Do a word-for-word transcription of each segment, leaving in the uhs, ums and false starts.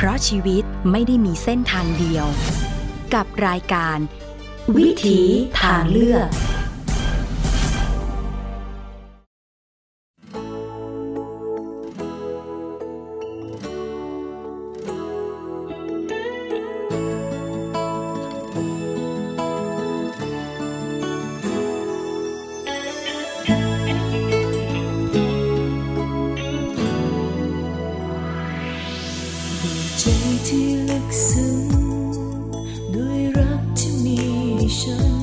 เพราะชีวิตไม่ได้มีเส้นทางเดียวกับรายการวิถีทางเลือกที่ลึกซึ้งด้วยรักที่มีฉัน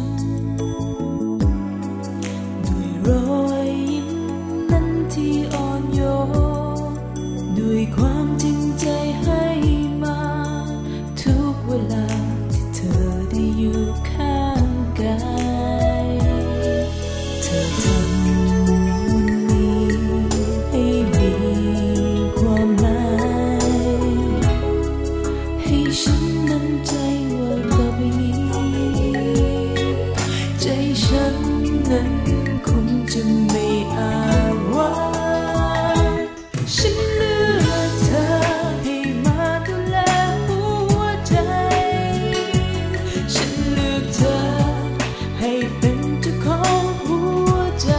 ด้วยรอยยิ้มนั้นที่อ่อนโยนด้วยความจริงใจให้มาทุกเวลาที่เธอได้อยู่ข้างกายเธอทำนี้ให้มีความหมายให้ฉันมั่นใจว่าต่อไปนี้ใจฉันนั้นคงจะไม่อาจว่าฉันเลือกเธอให้มาดูแลหัวใจฉันเลือกเธอให้เป็นเจ้าของหัวใจ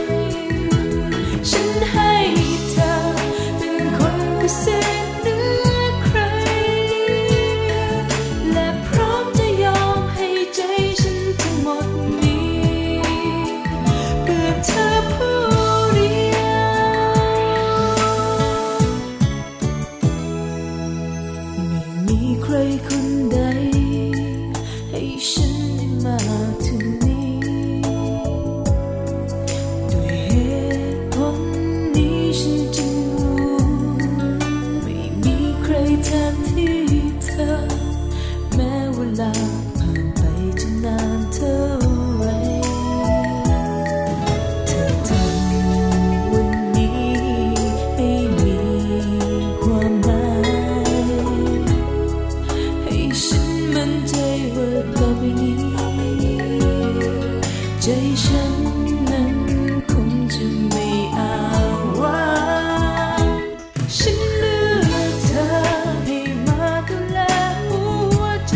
ฉันให้เธอเป็นคนพิเศษใครคนใดให้ฉันได้มาถึงนี้ด้วยเหตุผลนี้ฉันจึงรู้ไม่มีใครแทนที่เธอแม้เวลาผ่านไปจะนานเท่าไรเธอทำวันนี้ให้มีความหมายฉันมั่นใจว่าต่อไปนี้ใจฉันนั้นคงจะไม่อาจว่าฉันเลือกเธอให้มาดูแลหัวใจ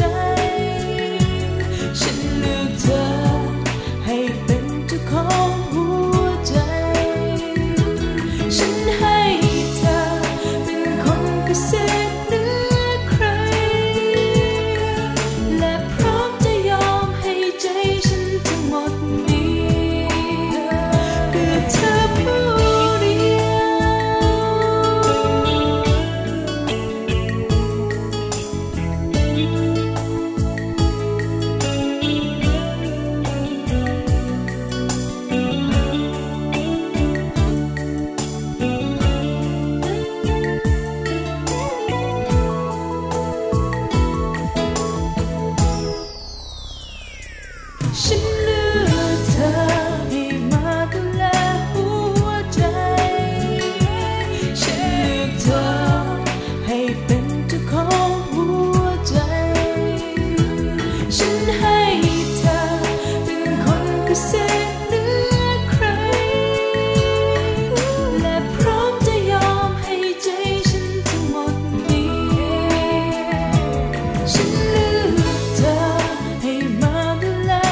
ฉันเลือกเธอให้เป็นเจ้าของหัวใจฉันให้เธอเป็นคนพิเศษฉันเลือกเธอให้มาดูแลหัวใจฉันเลือกเธอให้เป็นเจ้าของหัวใจฉันให้เธอเป็นคนพิเศษเหนือใครและพร้อมจะยอมให้ใจฉันทั้งหมดนี้ฉันเลือกเธอให้มาดูแล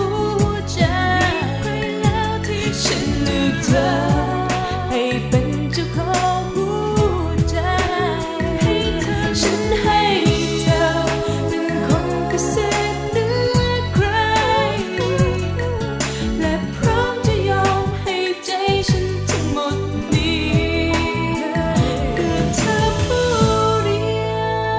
ฉันเลือกเธอให้เป็นเจ้าของหัวใจฉันให้เธอเป็นคนพิเศษเหนือใครและพร้อมจะยอมให้ใจฉันทั้งหมดนี้เพื่อเธอผู้เดียว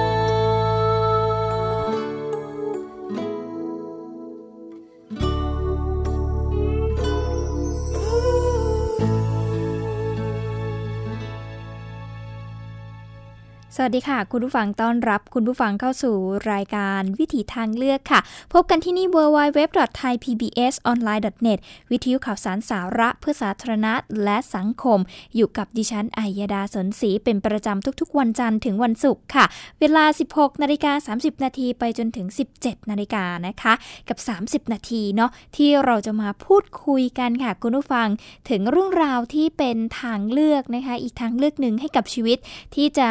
สวัสดีค่ะคุณผู้ฟังต้อนรับคุณผู้ฟังเข้าสู่รายการวิถีทางเลือกค่ะพบกันที่นี่ ดับเบิลยู ดับเบิลยู ดับเบิลยู ดอท ไทย พี บี เอส ออนไลน์ ดอท เน็ต วิทยุข่าวสารสาระเพื่อสาธารณะและสังคมอยู่กับดิฉันอัยดาสนศรีเป็นประจำทุกๆวันจันทร์ถึงวันศุกร์ค่ะเวลา สิบหกนาฬิกาสามสิบนาทีไปจนถึง สิบเจ็ดนาฬิกานะคะกับสามสิบนาทีเนาะที่เราจะมาพูดคุยกันค่ะคุณผู้ฟังถึงเรื่องราวที่เป็นทางเลือกนะคะอีกทางเลือกหนึ่งให้กับชีวิตที่จะใช้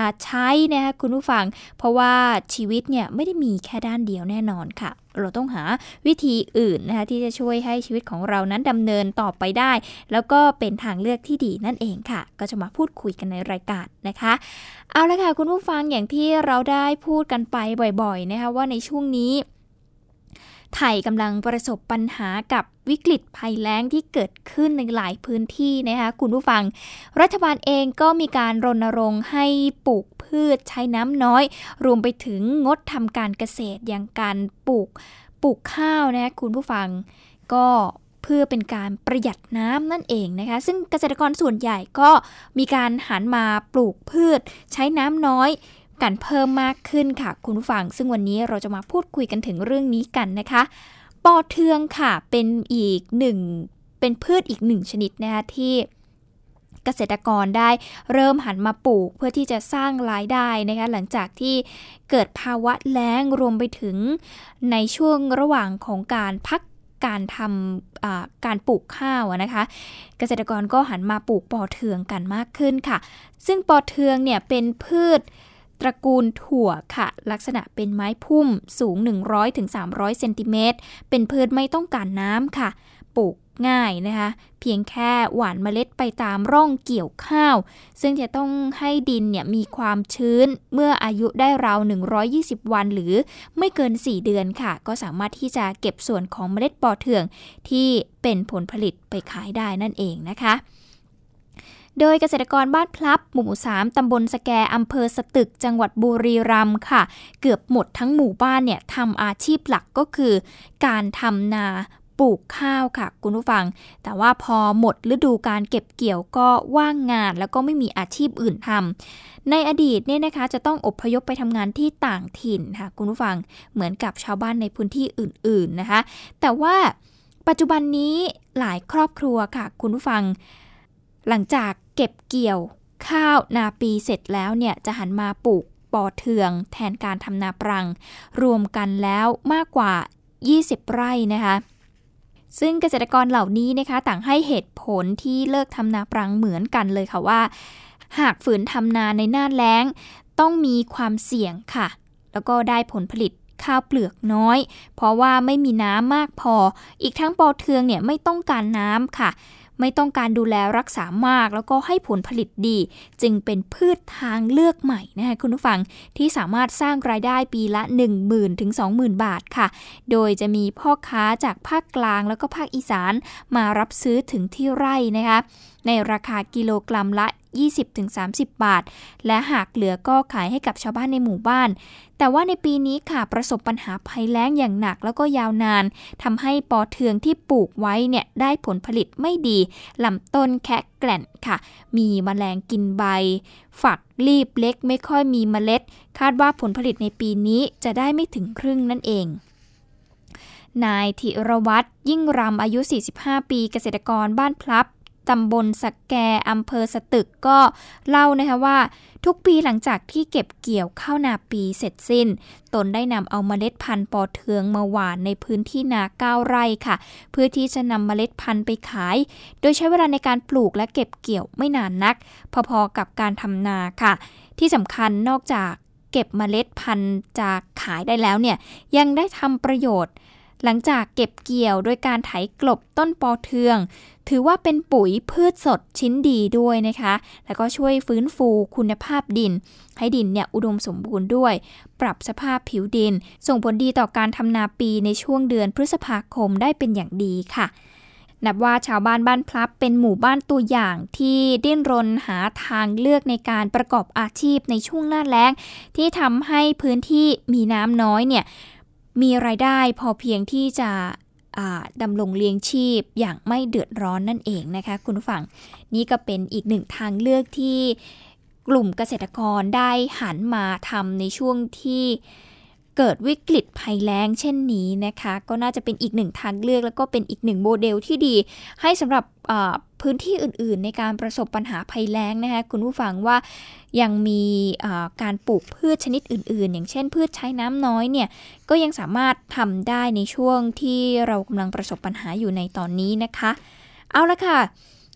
ช้นะคะคุณผู้ฟังเพราะว่าชีวิตเนี่ยไม่ได้มีแค่ด้านเดียวแน่นอนค่ะเราต้องหาวิธีอื่นนะคะที่จะช่วยให้ชีวิตของเรานั้นดำเนินต่อไปได้แล้วก็เป็นทางเลือกที่ดีนั่นเองค่ะก็จะมาพูดคุยกันในรายการนะคะเอาละค่ะคุณผู้ฟังอย่างที่เราได้พูดกันไปบ่อยๆนะคะว่าในช่วงนี้ไทยกำลังประสบปัญหากับวิกฤตภัยแล้งที่เกิดขึ้นในหลายพื้นที่นะคะคุณผู้ฟังรัฐบาลเองก็มีการรณรงค์ให้ปลูกพืชใช้น้ำน้อยรวมไปถึงงดทำการเกษตรอย่างการปลูกปลูกข้าวนะคะคุณผู้ฟังก็เพื่อเป็นการประหยัดน้ำนั่นเองนะคะซึ่งเกษตรกรส่วนใหญ่ก็มีการหันมาปลูกพืชใช้น้ำน้อยกันเพิ่มมากขึ้นค่ะคุณผู้ฟังซึ่งวันนี้เราจะมาพูดคุยกันถึงเรื่องนี้กันนะคะปอเทืองค่ะเป็นอีกหนึ่งเป็นพืชอีกหนึ่งชนิดนะคะที่เกษตรกรได้เริ่มหันมาปลูกเพื่อที่จะสร้างรายได้นะคะหลังจากที่เกิดภาวะแล้งรวมไปถึงในช่วงระหว่างของการพักการทำการปลูกข้าวนะคะเกษตรกรก็หันมาปลูกปอเทืองกันมากขึ้นค่ะซึ่งปอเทืองเนี่ยเป็นพืชตระกูลถั่วค่ะลักษณะเป็นไม้พุ่มสูง หนึ่งร้อยถึงสามร้อย เซนติเมตรเป็นพืชไม่ต้องการน้ำค่ะปลูกง่ายนะคะเพียงแค่หว่านเมล็ดไปตามร่องเกี่ยวข้าวซึ่งจะต้องให้ดินเนี่ยมีความชื้นเมื่ออายุได้ราวหนึ่งร้อยยี่สิบวันหรือไม่เกินสี่เดือนค่ะก็สามารถที่จะเก็บส่วนของเมล็ดปอเทืองที่เป็นผลผลิตไปขายได้นั่นเองนะคะโดยเกษตรกรบ้านพลับหมู่สามตำบลสแกอำเภอสตึกจังหวัดบุรีรัมย์ค่ะเกือบหมดทั้งหมู่บ้านเนี่ยทำอาชีพหลักก็คือการทำนาปลูกข้าวค่ะคุณผู้ฟังแต่ว่าพอหมดฤดูการเก็บเกี่ยวก็ว่างงานแล้วก็ไม่มีอาชีพอื่นทำในอดีตเนี่ยนะคะจะต้องอพยพไปทำงานที่ต่างถิ่นค่ะคุณผู้ฟังเหมือนกับชาวบ้านในพื้นที่อื่นๆนะคะแต่ว่าปัจจุบันนี้หลายครอบครัวค่ะคุณผู้ฟังหลังจากเก็บเกี่ยวข้าวนาปีเสร็จแล้วเนี่ยจะหันมาปลูกปอเทืองแทนการทำนาปรังรวมกันแล้วมากกว่ายี่สิบไร่นะคะซึ่งเกษตรกรเหล่านี้นะคะต่างให้เหตุผลที่เลิกทำนาปรังเหมือนกันเลยค่ะว่าหากฝืนทำนาในหน้าแล้งต้องมีความเสี่ยงค่ะแล้วก็ได้ผลผลิตข้าวเปลือกน้อยเพราะว่าไม่มีน้ำมากพออีกทั้งปอเทืองเนี่ยไม่ต้องการน้ำค่ะไม่ต้องการดูแลรักษามากแล้วก็ให้ผลผลิตดีจึงเป็นพืชทางเลือกใหม่นะคะคุณผู้ฟังที่สามารถสร้างรายได้ปีละ หนึ่งหมื่น ถึง สองหมื่น บาทค่ะโดยจะมีพ่อค้าจากภาคกลางแล้วก็ภาคอีสานมารับซื้อถึงที่ไร่นะคะในราคากิโลกรัมละ ยี่สิบถึงสามสิบ บาทและหากเหลือก็ขายให้กับชาวบ้านในหมู่บ้านแต่ว่าในปีนี้ค่ะประสบปัญหาภัยแล้งอย่างหนักแล้วก็ยาวนานทำให้ปอเทืองที่ปลูกไว้เนี่ยได้ผลผลิตไม่ดีลำต้นแคะแกล่นค่ะมีแมลงกินใบฝักรีบเล็กไม่ค่อยมีเมล็ดคาดว่าผลผลิตในปีนี้จะได้ไม่ถึงครึ่งนั่นเองนายธิรวัตรยิ่งรำอายุสี่สิบห้าปีเกษตรกรบ้านพลับตำบลสแกอำเภอสตึกก็เล่านะคะว่าทุกปีหลังจากที่เก็บเกี่ยวข้าวนาปีเสร็จสิ้นตนได้นำเอาเมล็ดพันธุ์ปอเทืองมาหว่านในพื้นที่นาเก้าไร่ค่ะเพื่อที่จะนำเมล็ดพันธุ์ไปขายโดยใช้เวลาในการปลูกและเก็บเกี่ยวไม่นานนักพอๆกับการทำนาค่ะที่สำคัญนอกจากเก็บเมล็ดพันธุ์จากขายได้แล้วเนี่ยยังได้ทำประโยชน์หลังจากเก็บเกี่ยวโดยการไถกลบต้นปอเทืองถือว่าเป็นปุ๋ยพืชสดชิ้นดีด้วยนะคะแล้วก็ช่วยฟื้นฟูคุณภาพดินให้ดินเนี่ยอุดมสมบูรณ์ด้วยปรับสภาพผิวดินส่งผลดีต่อการทำนาปีในช่วงเดือนพฤษภาคมได้เป็นอย่างดีค่ะนับว่าชาวบ้านบ้านพลับเป็นหมู่บ้านตัวอย่างที่ดิ้นรนหาทางเลือกในการประกอบอาชีพในช่วงหน้าแล้งที่ทำให้พื้นที่มีน้ำน้อยเนี่ยมีรายได้พอเพียงที่จะดำรงเลี้ยงชีพอย่างไม่เดือดร้อนนั่นเองนะคะคุณผู้ฟังนี่ก็เป็นอีกหนึ่งทางเลือกที่กลุ่มเกษตรกรได้หันมาทำในช่วงที่เกิดวิกฤตภัยแล้งเช่นนี้นะคะก็น่าจะเป็นอีกหนึ่งทางเลือกแล้วก็เป็นอีกหนึ่งโมเดลที่ดีให้สำหรับพื้นที่อื่นๆในการประสบปัญหาภัยแล้งนะคะคุณผู้ฟังว่ายังมีการปลูกพืชชนิดอื่นๆอย่างเช่นพืชใช้น้ำน้อยเนี่ยก็ยังสามารถทำได้ในช่วงที่เรากำลังประสบปัญหาอยู่ในตอนนี้นะคะเอาละค่ะ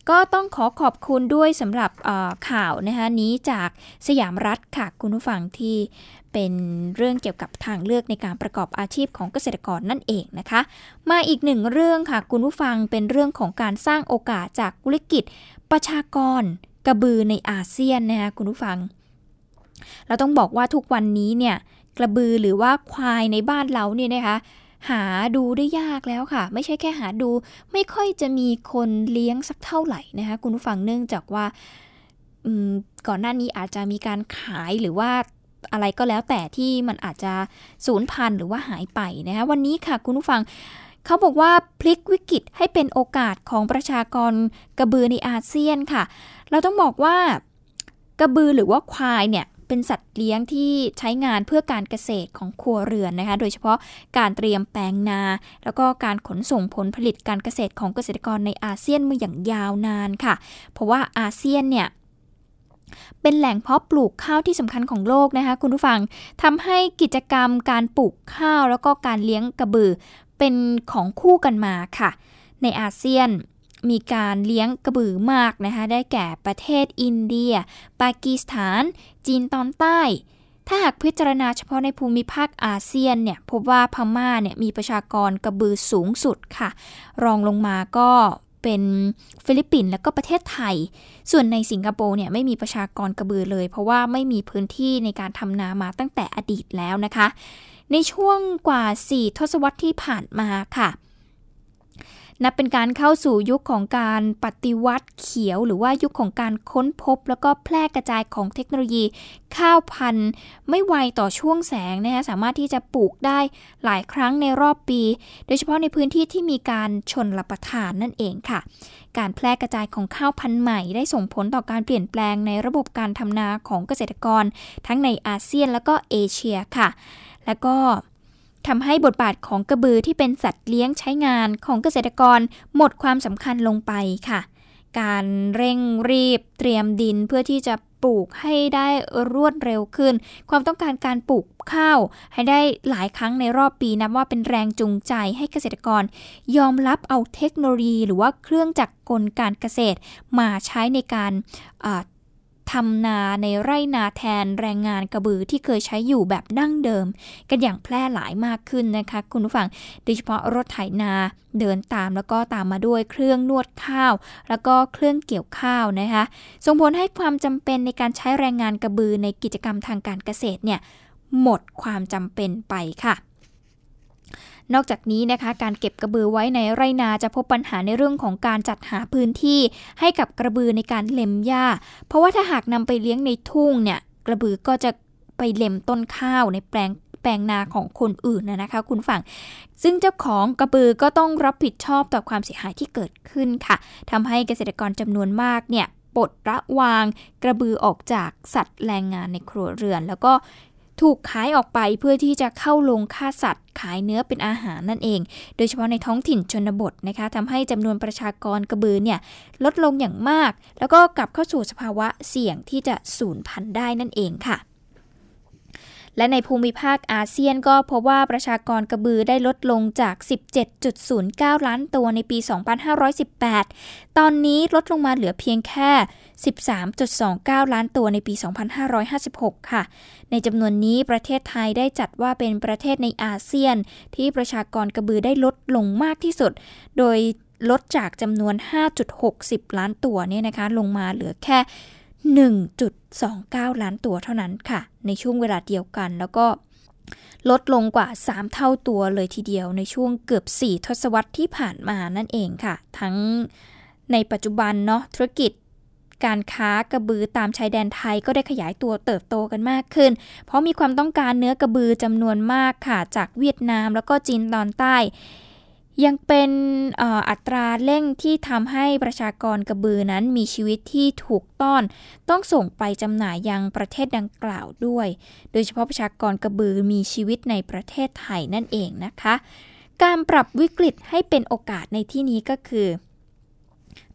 ก็ต้องขอขอบคุณด้วยสำหรับข่าวนะคะนี้จากสยามรัฐค่ะคุณผู้ฟังที่เป็นเรื่องเกี่ยวกับทางเลือกในการประกอบอาชีพของเกษตรกรนั่นเองนะคะมาอีกหนึ่งเรื่องค่ะคุณผู้ฟังเป็นเรื่องของการสร้างโอกาสจากวิกฤตประชากรกระบือในอาเซียนนะคะคุณผู้ฟังเราต้องบอกว่าทุกวันนี้เนี่ยกระบือหรือว่าควายในบ้านเราเนี่ยนะคะหาดูได้ยากแล้วค่ะไม่ใช่แค่หาดูไม่ค่อยจะมีคนเลี้ยงสักเท่าไหร่นะคะคุณผู้ฟังเนื่องจากว่าก่อนหน้านี้อาจจะมีการขายหรือว่าอะไรก็แล้วแต่ที่มันอาจจะสูญพันธุ์หรือว่าหายไปนะคะวันนี้ค่ะคุณผู้ฟังเขาบอกว่าพลิกวิกฤตให้เป็นโอกาสของประชากรกระบือในอาเซียนค่ะเราต้องบอกว่ากระบือหรือว่าควายเนี่ยเป็นสัตว์เลี้ยงที่ใช้งานเพื่อการเกษตรของครัวเรือนนะคะโดยเฉพาะการเตรียมแปลงนาแล้วก็การขนส่งผลผลิตการเกษตรของเกษตรกรในอาเซียนมาอย่างยาวนานค่ะเพราะว่าอาเซียนเนี่ยเป็นแหล่งเพาะปลูกข้าวที่สำคัญของโลกนะคะคุณผู้ฟังทำให้กิจกรรมการปลูกข้าวแล้วก็การเลี้ยงกระบือเป็นของคู่กันมาค่ะในอาเซียนมีการเลี้ยงกระบือมากนะคะได้แก่ประเทศอินเดียปากีสถานจีนตอนใต้ถ้าหากพิจารณาเฉพาะในภูมิภาคอาเซียนเนี่ยพบว่าพม่าเนี่ยมีประชากรกระบือสูงสุดค่ะรองลงมาก็เป็นฟิลิปปินส์และก็ประเทศไทยส่วนในสิงคโปร์เนี่ยไม่มีประชากรกระบือเลยเพราะว่าไม่มีพื้นที่ในการทำนามาตั้งแต่อดีตแล้วนะคะในช่วงกว่าสี่ทศวรรษที่ผ่านมาค่ะนับเป็นการเข้าสู่ยุคของการปฏิวัติเขียวหรือว่ายุคของการค้นพบแล้วก็แพร่กระจายของเทคโนโลยีข้าวพันธุ์ไม่ไวต่อช่วงแสงนะคะสามารถที่จะปลูกได้หลายครั้งในรอบปีโดยเฉพาะในพื้นที่ที่มีการชนรับประทานนั่นเองค่ะการแพร่กระจายของข้าวพันธุ์ใหม่ได้ส่งผลต่อการเปลี่ยนแปลงในระบบการทำนาของเกษตรกรทั้งในอาเซียนและก็เอเชียค่ะแล้วก็ทำให้บทบาทของกระบือที่เป็นสัตว์เลี้ยงใช้งานของเกษตรกรหมดความสำคัญลงไปค่ะการเร่งรีบเตรียมดินเพื่อที่จะปลูกให้ได้รวดเร็วขึ้นความต้องการการปลูกข้าวให้ได้หลายครั้งในรอบปีนับว่าเป็นแรงจูงใจให้เกษตรกรยอมรับเอาเทคโนโลยีหรือว่าเครื่องจักรกลการเกษตรมาใช้ในการทำนาในไร่นาแทนแรงงานกระบือที่เคยใช้อยู่แบบดั้งเดิมกันอย่างแพร่หลายมากขึ้นนะคะคุณผู้ฟังโดยเฉพาะรถไถนาเดินตามแล้วก็ตามมาด้วยเครื่องนวดข้าวแล้วก็เครื่องเกี่ยวข้าวนะคะส่งผลให้ความจำเป็นในการใช้แรงงานกระบือในกิจกรรมทางการเกษตรเนี่ยหมดความจำเป็นไปค่ะนอกจากนี้นะคะการเก็บกระบือไว้ในไร่นาจะพบปัญหาในเรื่องของการจัดหาพื้นที่ให้กับกระบือในการเล็มหญ้าเพราะว่าถ้าหากนำไปเลี้ยงในทุ่งเนี่ยกระบือก็จะไปเล็มต้นข้าวในแปลงแปลงนาของคนอื่นนะคะคุณฟังซึ่งเจ้าของกระบือก็ต้องรับผิดชอบต่อความเสียหายที่เกิดขึ้นค่ะทำให้เกษตรกรจำนวนมากเนี่ยปลดระวางกระบือออกจากสัตว์แรงงานในครัวเรือนแล้วก็ถูกขายออกไปเพื่อที่จะเข้าลงฆ่าสัตว์ขายเนื้อเป็นอาหารนั่นเองโดยเฉพาะในท้องถิ่นชนบทนะคะทำให้จำนวนประชากรกระบือเนี่ยลดลงอย่างมากแล้วก็กลับเข้าสู่สภาวะเสี่ยงที่จะสูญพันธุ์ได้นั่นเองค่ะและในภูมิภาคอาเซียนก็พบว่าประชากรกระบือได้ลดลงจาก สิบเจ็ดจุดศูนย์เก้า ล้านตัวในปี สองพันห้าร้อยสิบแปด ตอนนี้ลดลงมาเหลือเพียงแค่ สิบสามจุดสองเก้า ล้านตัวในปี สองพันห้าร้อยห้าสิบหก ค่ะในจำนวนนี้ประเทศไทยได้จัดว่าเป็นประเทศในอาเซียนที่ประชากรกระบือได้ลดลงมากที่สุดโดยลดจากจำนวน ห้าจุดหกศูนย์ ล้านตัวเนี่ยนะคะลงมาเหลือแค่หนึ่งจุดสองเก้า ล้านตัวเท่านั้นค่ะในช่วงเวลาเดียวกันแล้วก็ลดลงกว่าสามเท่าตัวเลยทีเดียวในช่วงเกือบสี่ทศวรรษที่ผ่านมานั่นเองค่ะทั้งในปัจจุบันเนาะธุรกิจการค้ากระบือตามชายแดนไทยก็ได้ขยายตัวเติบโตกันมากขึ้นเพราะมีความต้องการเนื้อกระบือจำนวนมากค่ะจากเวียดนามแล้วก็จีนตอนใต้ยังเป็นเอ่ออัตราเร่งที่ทำให้ประชากรกระบือนั้นมีชีวิตที่ถูกต้อนต้องส่งไปจำหน่ายยังประเทศดังกล่าวด้วยโดยเฉพาะประชากรกระบือมีชีวิตในประเทศไทยนั่นเองนะคะการปรับวิกฤตให้เป็นโอกาสในที่นี้ก็คือ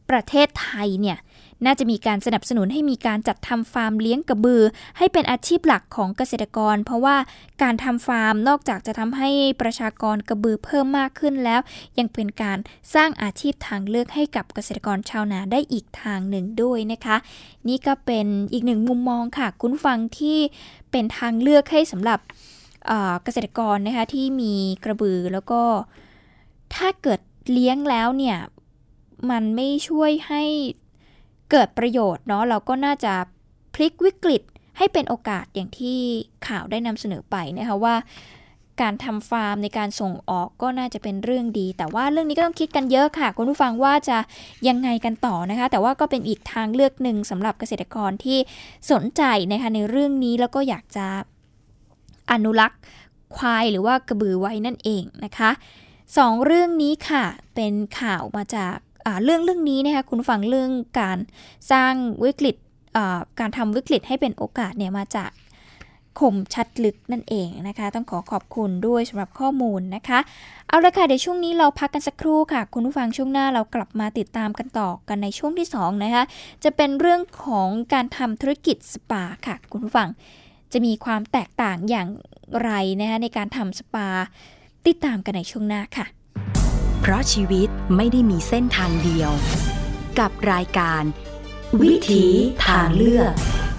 ประเทศไทยเนี่ยน่าจะมีการสนับสนุนให้มีการจัดทำฟาร์มเลี้ยงกระบือให้เป็นอาชีพหลักของเกษตรกรเพราะว่าการทำฟาร์มนอกจากจะทำให้ประชากรกระบือเพิ่มมากขึ้นแล้วยังเป็นการสร้างอาชีพทางเลือกให้กับเกษตรกรชาวนาได้อีกทางหนึ่งด้วยนะคะนี่ก็เป็นอีกหนึ่งมุมมองค่ะคุณฟังที่เป็นทางเลือกให้สำหรับเกษตรกรนะคะที่มีกระบือแล้วก็ถ้าเกิดเลี้ยงแล้วเนี่ยมันไม่ช่วยให้เกิดประโยชน์เนาะเราก็น่าจะพลิกวิกฤตให้เป็นโอกาสอย่างที่ข่าวได้นำเสนอไปนะคะว่าการทำฟาร์มในการส่งออกก็น่าจะเป็นเรื่องดีแต่ว่าเรื่องนี้ก็ต้องคิดกันเยอะค่ะคุณผู้ฟังว่าจะยังไงกันต่อนะคะแต่ว่าก็เป็นอีกทางเลือกหนึ่งสำหรับเกษตรกรที่สนใจนะคะในเรื่องนี้แล้วก็อยากจะอนุรักษ์ควายหรือว่ากระบือไว้นั่นเองนะคะสองเรื่องนี้ค่ะเป็นข่าวมาจากเรื่องเรื่องนี้นะคะคุณฟังเรื่องการสร้างวิกฤตการทำวิกฤตให้เป็นโอกาสเนี่ยมาจากคมชัดลึกนั่นเองนะคะต้องขอขอบคุณด้วยสำหรับข้อมูลนะคะเอาละค่ะเดี๋ยวช่วงนี้เราพักกันสักครู่ค่ะคุณผู้ฟังช่วงหน้าเรากลับมาติดตามกันต่อกันในช่วงที่สองนะคะจะเป็นเรื่องของการทำธุรกิจสปาค่ะคุณผู้ฟังจะมีความแตกต่างอย่างไรนะคะในการทำสปาติดตามกันในช่วงหน้าค่ะเพราะชีวิตไม่ได้มีเส้นทางเดียวกับรายการวิถีทางเลือก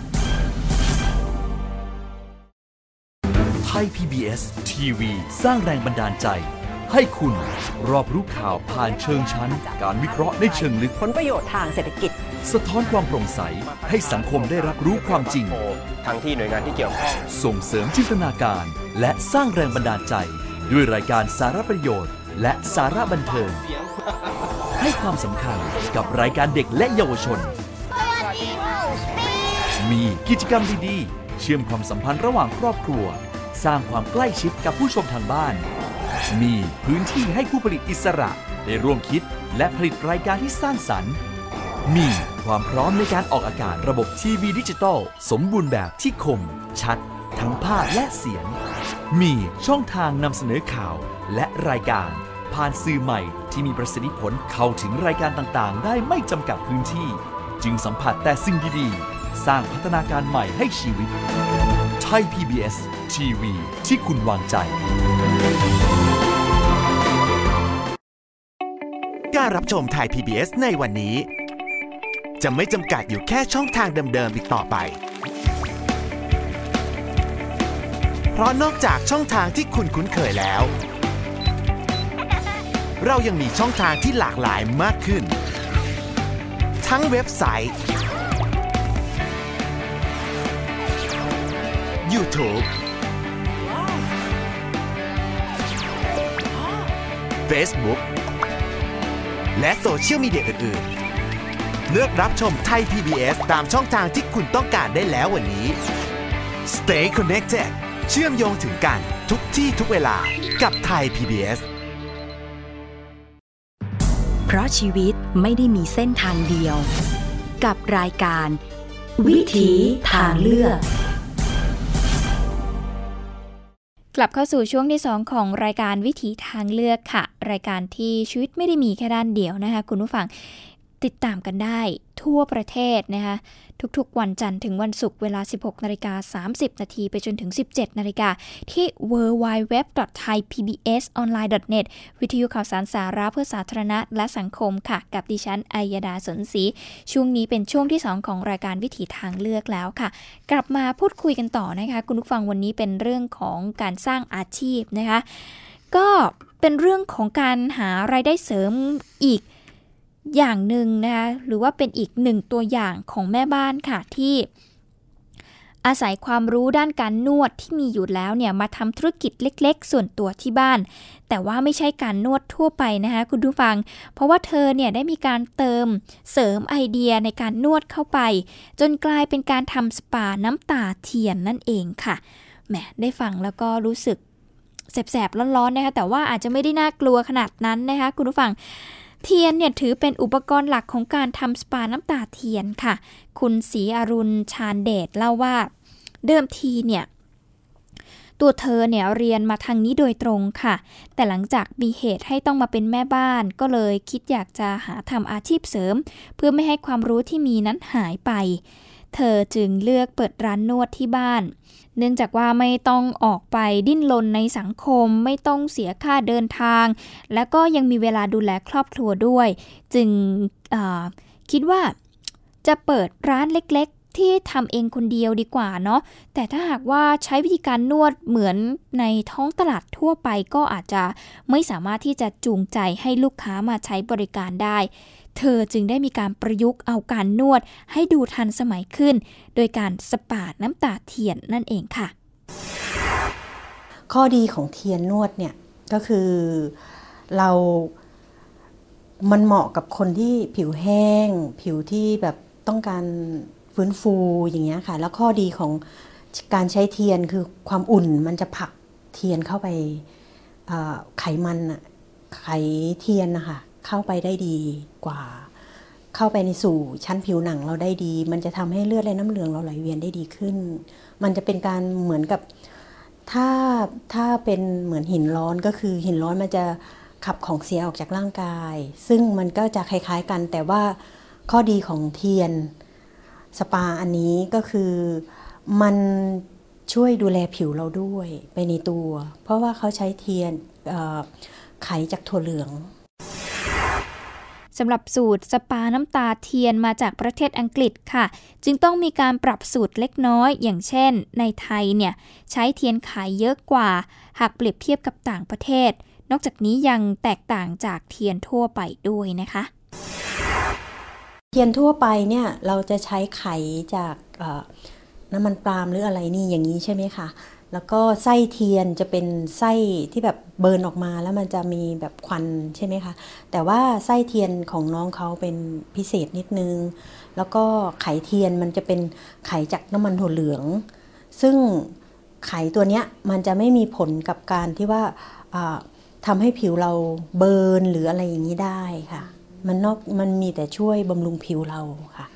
ไทย พี บี เอส ที วี สร้างแรงบันดาลใจให้คุณรอบรู้ข่าวผ่านเชิงชั้นการวิเคราะห์ในเชิงลึกผลประโยชน์ทางเศรษฐกิจสะท้อนความโปร่งใสให้สังคมได้รับรู้ความจริงทั้งที่หน่วยงานที่เกี่ยวข้องส่งเสริมจินตนาการและสร้างแรงบันดาลใจด้วยรายการสาระประโยชน์และสาระบันเทิงให้ความสำคัญกับรายการเด็กและเยาวชนมีกิจกรรมดีๆเชื่อมความสัมพันธ์ระหว่างครอบครัวสร้างความใกล้ชิดกับผู้ชมทางบ้านมีพื้นที่ให้ผู้ผลิตอิสระได้ร่วมคิดและผลิตรายการที่สร้างสรรค์มีความพร้อมในการออกอากาศระบบทีวีดิจิตอลสมบูรณ์แบบที่คมชัดทั้งภาพและเสียงมีช่องทางนำเสนอข่าวและรายการผ่านสื่อใหม่ที่มีประสิทธิผลเข้าถึงรายการต่างๆได้ไม่จำกัดพื้นที่จึงสัมผัสแต่สิ่งดีๆสร้างพัฒนาการใหม่ให้ชีวิตไทย พี บี เอส ที วี ที่คุณวางใจการรับชมไทย พี บี เอส ในวันนี้จะไม่จำกัดอยู่แค่ช่องทางเดิมๆอีกต่อไปเพราะนอกจากช่องทางที่คุณคุ้นเคยแล้วเรายังมีช่องทางที่หลากหลายมากขึ้นทั้งเว็บไซต์ YouTube Facebook และโซเชียลมีเดียอื่นๆเลือกรับชมไทย พี บี เอส ตามช่องทางที่คุณต้องการได้แล้ววันนี้ Stay connected เชื่อมโยงถึงกันทุกที่ทุกเวลากับไทย พี บี เอสเพราะชีวิตไม่ได้มีเส้นทางเดียวกับรายการวิถีทางเลือกกลับเข้าสู่ช่วงที่สองของรายการวิถีทางเลือกค่ะรายการที่ชีวิตไม่ได้มีแค่ด้านเดียวนะคะคุณผู้ฟังติดตามกันได้ทั่วประเทศนะคะทุกๆวันจันทร์ถึงวันศุกร์เวลา สิบหกนาฬิกาสามสิบนาทีไปจนถึง สิบเจ็ดนาฬิกาที่ ดับเบิลยู ดับเบิลยู ดับเบิลยู ดอท ไทย พี บี เอส ออนไลน์ ดอท เน็ต วิทยุข่าวสารสาระเพื่อสาธารณะและสังคมค่ะกับดิฉันอัยดาสนศรีช่วงนี้เป็นช่วงที่สองของรายการวิถีทางเลือกแล้วค่ะกลับมาพูดคุยกันต่อนะคะคุณผู้ฟังวันนี้เป็นเรื่องของการสร้างอาชีพนะคะก็เป็นเรื่องของการหารายได้เสริมอีกอย่างหนึ่งนะคะหรือว่าเป็นอีกหนึ่งตัวอย่างของแม่บ้านค่ะที่อาศัยความรู้ด้านการนวดที่มีอยู่แล้วเนี่ยมาทำธุรกิจเล็กๆส่วนตัวที่บ้านแต่ว่าไม่ใช่การนวดทั่วไปนะคะคุณผู้ฟังเพราะว่าเธอเนี่ยได้มีการเติมเสริมไอเดียในการนวดเข้าไปจนกลายเป็นการทำสปาน้ำตาเทียนนั่นเองค่ะแหมได้ฟังแล้วก็รู้สึกแสบๆร้อนๆนะคะแต่ว่าอาจจะไม่ได้น่ากลัวขนาดนั้นนะคะคุณผู้ฟังเทียนเนี่ยถือเป็นอุปกรณ์หลักของการทำสปาน้ำตาเทียนค่ะคุณศรีอรุณชาญเดชเล่าว่าเดิมทีเนี่ยตัวเธอเนี่ยเรียนมาทางนี้โดยตรงค่ะแต่หลังจากมีเหตุให้ต้องมาเป็นแม่บ้านก็เลยคิดอยากจะหาทำอาชีพเสริมเพื่อไม่ให้ความรู้ที่มีนั้นหายไปเธอจึงเลือกเปิดร้านนวดที่บ้านเนื่องจากว่าไม่ต้องออกไปดิ้นรนในสังคมไม่ต้องเสียค่าเดินทางและก็ยังมีเวลาดูแลครอบครัวด้วยจึงคิดว่าจะเปิดร้านเล็กๆที่ทำเองคนเดียวดีกว่าเนาะแต่ถ้าหากว่าใช้วิธีการนวดเหมือนในท้องตลาดทั่วไปก็อาจจะไม่สามารถที่จะจูงใจให้ลูกค้ามาใช้บริการได้เธอจึงได้มีการประยุกต์เอาการนวดให้ดูทันสมัยขึ้นโดยการสปาน้ำตาเทียนนั่นเองค่ะข้อดีของเทียนนวดเนี่ยก็คือเรามันเหมาะกับคนที่ผิวแห้งผิวที่แบบต้องการฟื้นฟูอย่างเงี้ยค่ะแล้วข้อดีของการใช้เทียนคือความอุ่นมันจะผลักเทียนเข้าไปไขมันอะไขเทียนนะคะเข้าไปได้ดีกว่าเข้าไปในสู่ชั้นผิวหนังเราได้ดีมันจะทำให้เลือดและน้ำเหลืองเราไหลเวียนได้ดีขึ้นมันจะเป็นการเหมือนกับถ้าถ้าเป็นเหมือนหินร้อนก็คือหินร้อนมันจะขับของเสียออกจากร่างกายซึ่งมันก็จะคล้ายๆกันแต่ว่าข้อดีของเทียนสปาอันนี้ก็คือมันช่วยดูแลผิวเราด้วยไปในตัวเพราะว่าเขาใช้เทียนไขจากถั่วเหลืองสำหรับสูตรสปาน้ำตาเทียนมาจากประเทศอังกฤษค่ะจึงต้องมีการปรับสูตรเล็กน้อยอย่างเช่นในไทยเนี่ยใช้เทียนไขเยอะกว่าหากเปรียบเทียบกับต่างประเทศนอกจากนี้ยังแตกต่างจากเทียนทั่วไปด้วยนะคะเทียนทั่วไปเนี่ยเราจะใช้ไขจากน้ำมันปาล์มหรืออะไรนี่อย่างนี้ใช่ไหมคะแล้วก็ไส้เทียนจะเป็นไส้ที่แบบเบิร์นออกมาแล้วมันจะมีแบบควันใช่ไหมคะแต่ว่าไส้เทียนของน้องเขาเป็นพิเศษนิดนึงแล้วก็ไขเทียนมันจะเป็นไขจากน้ำมันถั่วเหลืองซึ่งไขตัวเนี้ยมันจะไม่มีผลกับการที่ว่าทำให้ผิวเราเบิร์นหรืออะไรอย่างนี้ได้ค่ะมันนอกมันมีแต่ช่วยบำรุงผิวเราค่ะ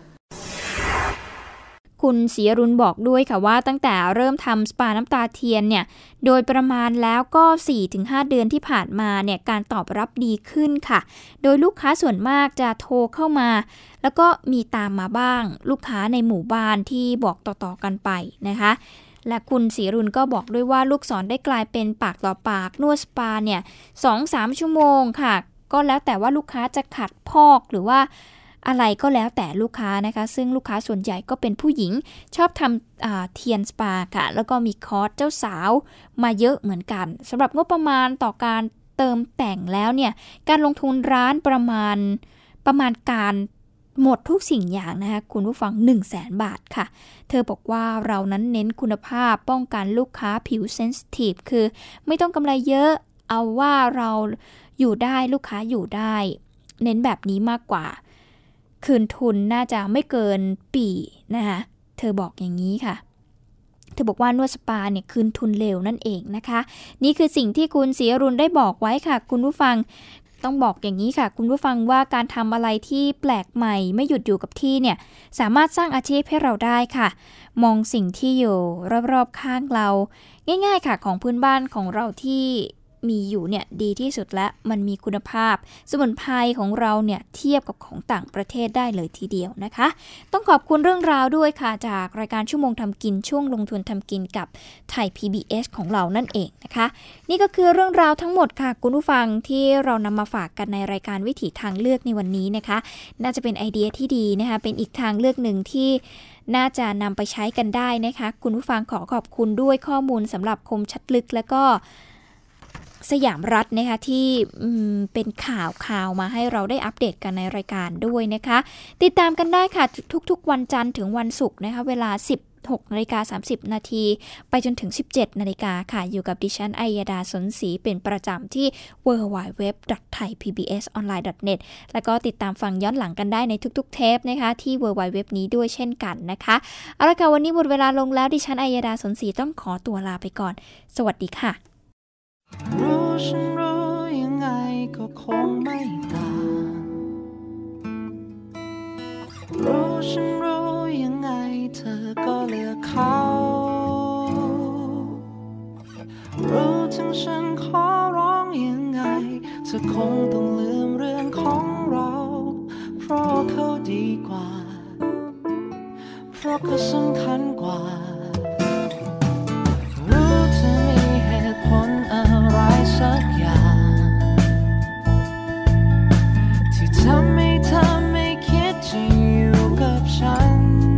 คุณศรีอรุณบอกด้วยค่ะว่าตั้งแต่เริ่มทำสปาน้ำตาเทียนเนี่ยโดยประมาณแล้วก็ สี่ถึงห้า เดือนที่ผ่านมาเนี่ยการตอบรับดีขึ้นค่ะโดยลูกค้าส่วนมากจะโทรเข้ามาแล้วก็มีตามมาบ้างลูกค้าในหมู่บ้านที่บอกต่อๆกันไปนะคะและคุณศรีอรุณก็บอกด้วยว่าลูกศรได้กลายเป็นปากต่อปากนวดสปาเนี่ย สองถึงสาม ชั่วโมงค่ะก็แล้วแต่ว่าลูกค้าจะขัดพอกหรือว่าอะไรก็แล้วแต่ลูกค้านะคะซึ่งลูกค้าส่วนใหญ่ก็เป็นผู้หญิงชอบทำเทียนสปาค่ะแล้วก็มีคอร์สเจ้าสาวมาเยอะเหมือนกันสำหรับงบประมาณต่อการเติมแต่งแล้วเนี่ยการลงทุนร้านประมาณประมาณการหมดทุกสิ่งอย่างนะคะคุณผู้ฟัง หนึ่งแสน บาทค่ะเธอบอกว่าเรานั้นเน้นคุณภาพป้องกันลูกค้าผิวเซนซิทีฟคือไม่ต้องกำไรเยอะเอาว่าเราอยู่ได้ลูกค้าอยู่ได้เน้นแบบนี้มากกว่าคืนทุนน่าจะไม่เกินปีนะคะเธอบอกอย่างนี้ค่ะเธอบอกว่านวดสปาเนี่ยคืนทุนเร็วนั่นเองนะคะนี่คือสิ่งที่คุณศรีอรุณได้บอกไว้ค่ะคุณผู้ฟังต้องบอกอย่างนี้ค่ะคุณผู้ฟังว่าการทำอะไรที่แปลกใหม่ไม่หยุดอยู่กับที่เนี่ยสามารถสร้างอาชีพให้เราได้ค่ะมองสิ่งที่อยู่รอบๆข้างเราง่ายๆค่ะของพื้นบ้านของเราที่มีอยู่เนี่ยดีที่สุดและมันมีคุณภาพสมุนไพรของเราเนี่ยเทียบกับของต่างประเทศได้เลยทีเดียวนะคะต้องขอบคุณเรื่องราวด้วยค่ะจากรายการชั่วโมงทำกินช่วงลงทุนทำกินกับไทย พี บี เอส ของเรานั่นเองนะคะนี่ก็คือเรื่องราวทั้งหมดค่ะคุณผู้ฟังที่เรานำมาฝากกันในรายการวิถีทางเลือกในวันนี้นะคะน่าจะเป็นไอเดียที่ดีนะคะเป็นอีกทางเลือกหนึ่งที่น่าจะนำไปใช้กันได้นะคะคุณผู้ฟังขอขอบคุณด้วยข้อมูลสำหรับคมชัดลึกและก็สยามรัฐนะคะที่เป็นข่าวข่าวมาให้เราได้อัปเดตกันในรายการด้วยนะคะติดตามกันได้ค่ะทุกๆวันจันทร์ถึงวันศุกร์นะคะเวลา สิบหกนาฬิกาสามสิบนาทีไปจนถึง สิบเจ็ดนาฬิกาค่ะอยู่กับดิฉันอัยดาสนศรีเป็นประจำที่ ดับเบิลยู ดับเบิลยู ดับเบิลยู ดอท ไทย พี บี เอส ออนไลน์ ดอท เน็ต แล้วก็ติดตามฟังย้อนหลังกันได้ในทุกๆเทปนะคะที่ ดับเบิลยู ดับเบิลยู ดับเบิลยู นี้ด้วยเช่นกันนะคะเอาละค่ะวันนี้หมดเวลาลงแล้วดิฉันอัยดาสนศรีต้องขอตัวลาไปก่อนสวัสดีค่ะรู้ฉันรู้ยังไงก็คงไม่ต่างรู้ฉันรู้ยังไงเธอก็เลือกเขาดีกว่าเพราะเขาสำคัญกว่ารู้เธอมีเหตุผลอะไรสักอย่างที่ทำให้เธอไม่คิดจะอยู่กับฉัน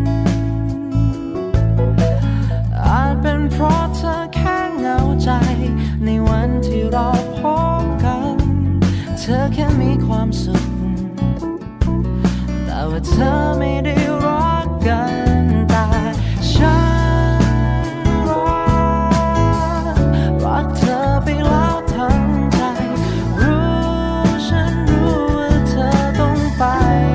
อาจเป็นเพราะเธอแค่เหงาใจในวันที่เราพบกันเธอแค่มีความสุขแต่ว่าเธอไม่ได้รักกันแต่ฉันรักรักเธอไปแล้วทั้งใจรู้ฉันรู้ว่าเธอต้องไป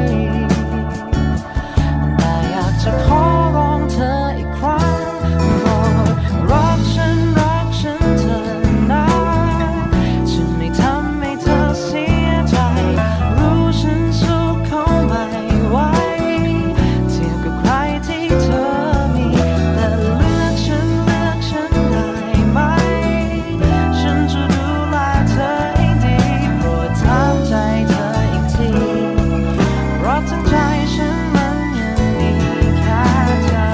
แต่อยากจะขอร้องเธออีกครั้งโปรดรักฉันรักฉันเธอนะจะไม่ทำให้เธอเสียใจรู้ฉันสู้เขาไม่ไหวเทียบกับใครที่เธอมีแต่เลือกฉันเลือกฉันได้ไหมฉันจะดูแลเธอให้ดีโปรดถามใจเธออีกทีเพราะทั้งใจฉันมันยังมีแค่เธอ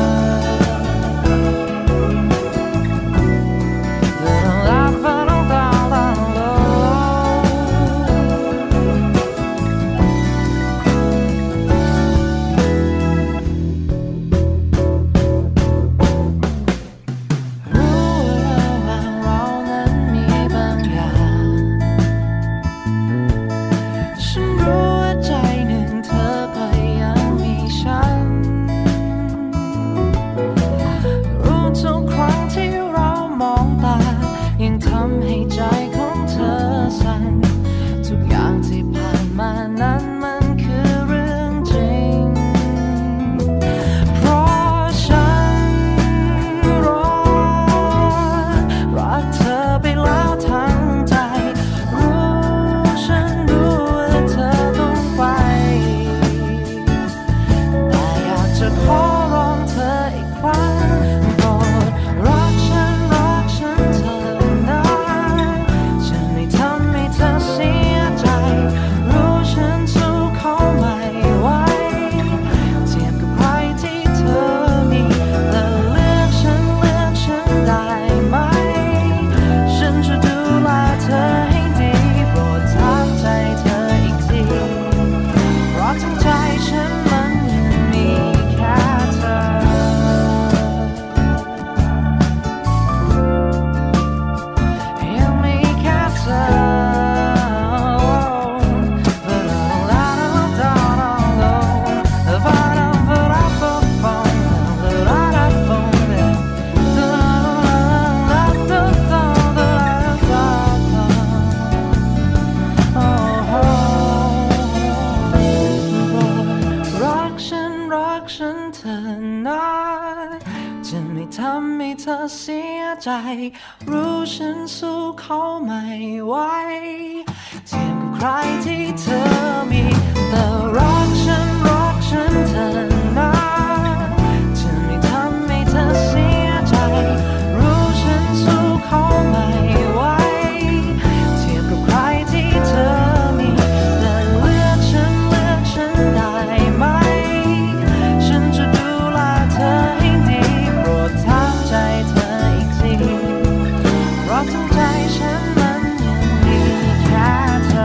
ยังทำให้ใจของเธอสั่นทุกอย่างที่ผ่านมานั้นมันคือเรื่องจริงเพราะฉันรักรักเธอไปแล้วทั้งใจรู้ฉันรู้ว่าเธอต้องไปแต่อยากจะขอร้องเธออีกครั้งโปรดรักฉันรักฉันเธอเสียใจรู้ฉันสู้เขาไม่ไหวเทียบกับใครที่เธอมีแต่เลือกฉันเลือกฉันได้ไหมฉันจะดูแลเธอให้ดีโปรดถามใจเธออีกทีเพราะทั้งใจฉันมันยังมีแค่เธอยังมีแค่เธอจะไม่ทำให้เธอเสียใจรู้ฉันสู้เขาไม่ไหวเทียบกับใครที่เธอมีแต่รักฉันรักฉันเธอนะจะไม่ทำให้เธอเสียใจรู้ฉันสู้เขาไม่ไหวเทียบกับใครที่เธอมีแต่เลือกฉันเลือกฉันได้ไหมฉันจะดูแลเธอให้ดีโปรดถามใจเธออีกทีเพราะทั้งใจฉันมันยังมีแค่เธอ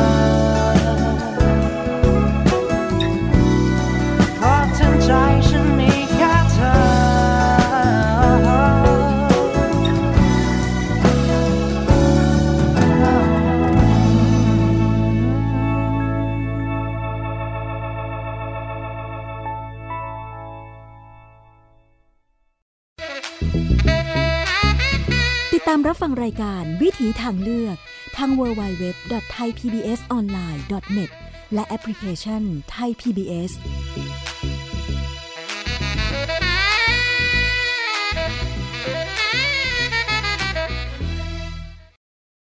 เพราะทั้งใจฉันมีแค่เธอติดตามรับฟังรายการวิถีทางเลือกทาง ดับเบิลยู ดับเบิลยู ดับเบิลยู ดอท ไทย พี บี เอส ออนไลน์ ดอท เน็ต และแอปพลิเคชัน Thai พี บี เอส